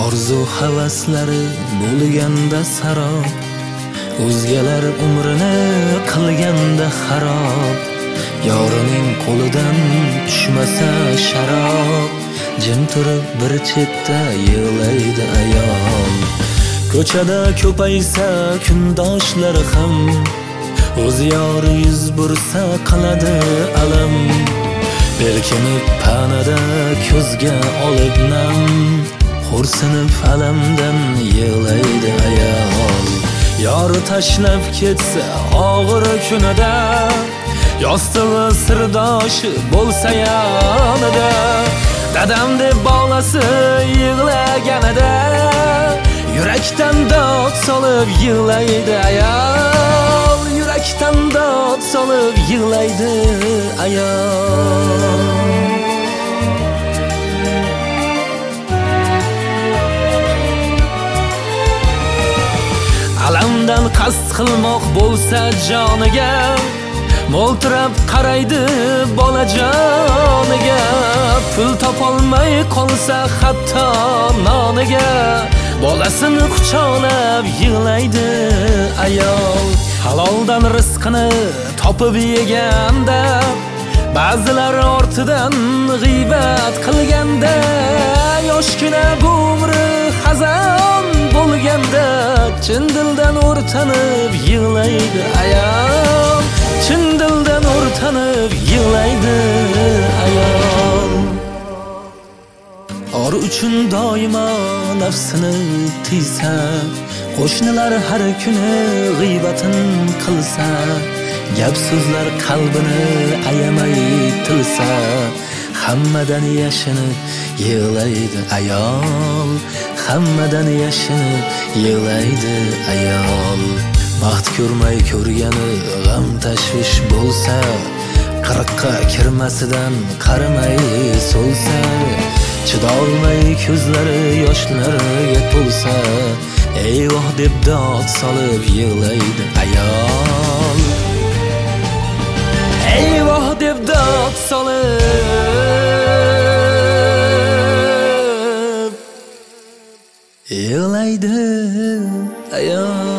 orzu havaslari bo'lganda sarob, o'zgalar umrini qilganda xarob, yorining qo'lidan tushmasa sharob, jim turib bir chetda yig'laydi ayol. Ko'chada ko'paysa kundoshlar ham, o'z yori yuz bursa qiladi alam. Berkinib panada ko'zga olib nam, xo'rsinib alamdan yig'laydi ayol. Yori tashlab ketsa og'ir kunida, yostig'i sirdoshi bo'lsa yonida, dadam deb bolasi yig'laganida yurakdan dod solib yig'laydi ayol. Yurakdan dod solib yig'laydi ayol. Alamdan qasd qilmoq bo'lsa joniga, mo'ltirab qaraydi bola joniga. Pul topolmay qolsa hatto noniga, bolasini quchoqlab yig'laydi ayol. Haloldan rizqini topib yeganda, ba'zilar ortidan g'iybat qilganda, yoshgina bu umri xazon bo'lganda, chin dildan o'rtanib yig'laydi ayol. Chin dildan o'rtanib yig'laydi ayol. Or uchun doimo nafsini tiysa, qo'shnilar har kuni g'iybatin qilsa, gap so'zlar qalbini ayamay tilsa, hammadan yashinib yig'laydi ayol. Hammadan yashinib yig'laydi ayol. Baxt ko'rmay ko'rgani g'am tashvish bo'lsa, qirqqa kirmasidan qaramay so'lsa, chidolmay ko'zlari yoshlarga to'lsa, eyvoh deb dod solib yig'laydi ayol. Eyvoh deb dod solib yig'laydi ayol.